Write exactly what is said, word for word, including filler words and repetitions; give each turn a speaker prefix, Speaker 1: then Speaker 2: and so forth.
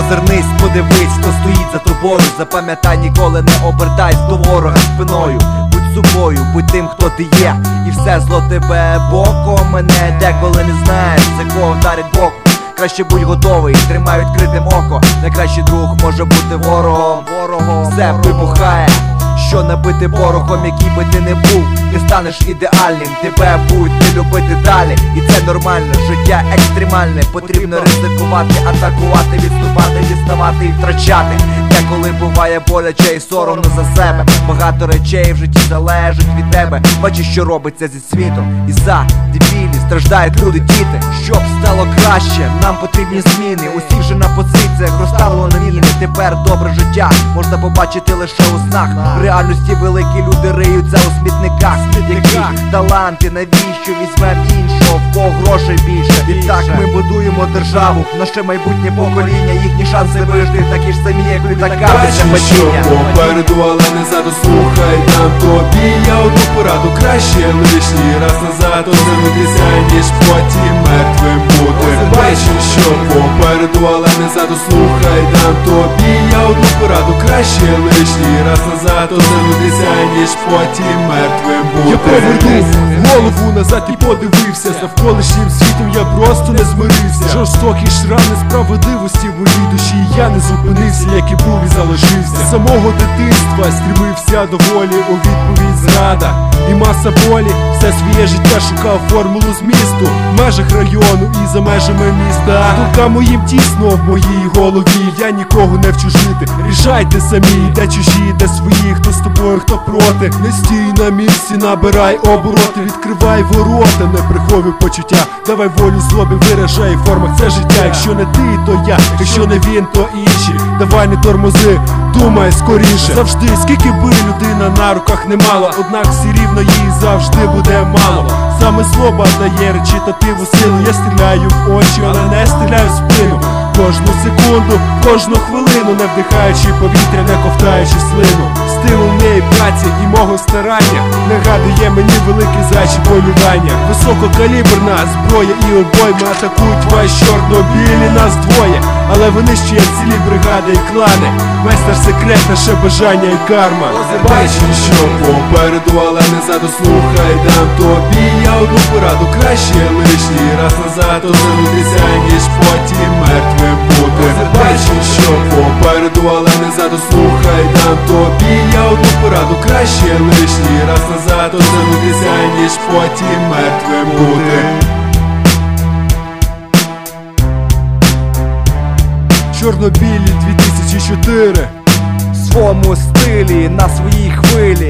Speaker 1: Озирнись, подивись, хто стоїть за тобою. Запам'ятай, ніколи не обертайся до ворога спиною. Будь собою, будь тим, хто ти є, і все зло тебе боком мене. Деколи не знаєш, за кого вдарить боком. Краще будь готовий, тримай відкритим око. Найкращий друг може бути ворогом. Ворогом все вибухає, що набити порохом, який би ти не був. Не станеш ідеальним, тебе будуть не любити далі. І це нормально, життя екстремальне. Потрібно ризикувати, атакувати, відступати, діставати і втрачати. Деколи буває боляче і соромно за себе. Багато речей в житті залежить від тебе. Бачиш, що робиться зі світом. І за дебілі страждають люди, діти. Щоб стало краще, нам потрібні зміни. Усі вже на позиціях розставлено міни. Тепер добре життя можна побачити лише у снах. В реальності великі люди риються у смітниках. Які таланти, навіщо візьмем іншого, в кого грошей більше. Відтак ми будуємо державу, наше майбутнє покоління. Їхні шанси вижити такі ж самі, як літака.
Speaker 2: Бачиш, що попереду, але не ззаду. Слухай, дам тобі я одну пораду. Краще лишній раз назад озирнутися, ніж потім мертвим бути. Бачиш, що попереду, але не ззаду. Слухай, дам тобі я одну пораду. Краще лишній раз назад озирнутися, ніж потім мертвим бути. Я повернув голову назад і подивився. З навколишнім світом я просто не змирився. Жорстокий шрам несправедливості в моїй душі. Я не зупинився, як і був і залишився. З самого дитинства стремився до волі, у відповідь зрада і маса болі. Все своє життя шукав формулу змісту в межах району і за межами міста. Думкам моїм тісно в моїй голові. Я нікого не вчу жити. Рішайте самі, де чужі, де свої, хто з тобою, хто проти. Не стій на місці, набирай обороти. Відкривай ворота, не приховуй почуття. Давай волю злобі, виражай в формах це життя. Якщо не ти, то я, якщо не він, то інші. Давай не тормози, думай скоріше. Завжди, скільки би людина на руках не мала, однак всі рівно їй завжди буде мало. Саме злоба дає речитативу силу. Я стріляю в очі, але не стріляю в спину. Кожну секунду, кожну хвилину, не вдихаючи повітря, не ковтаючи слину. Стимул моєї праці і мого старання нагадує мені великі зайчі полювання. Висококаліберна зброя і обойми атакують вас чорно-білі, нас двоє, але винищує цілі бригади і клани. Майстер секрет, наше бажання і карма. Бачиш, що попереду, але не ззаду. Слухай, дам тобі я одну пораду. Краще лишній раз назад озирнутися, ніж потім мертвим бути. Бачиш, що попереду, але не ззаду. Слухай, дам тобі я одну пораду. Краще лишній раз назад озирнутися, ніж потім мертвим бути. Чорно-білі дві тисячі чотири.
Speaker 1: В своєму стилі, на своїй хвилі.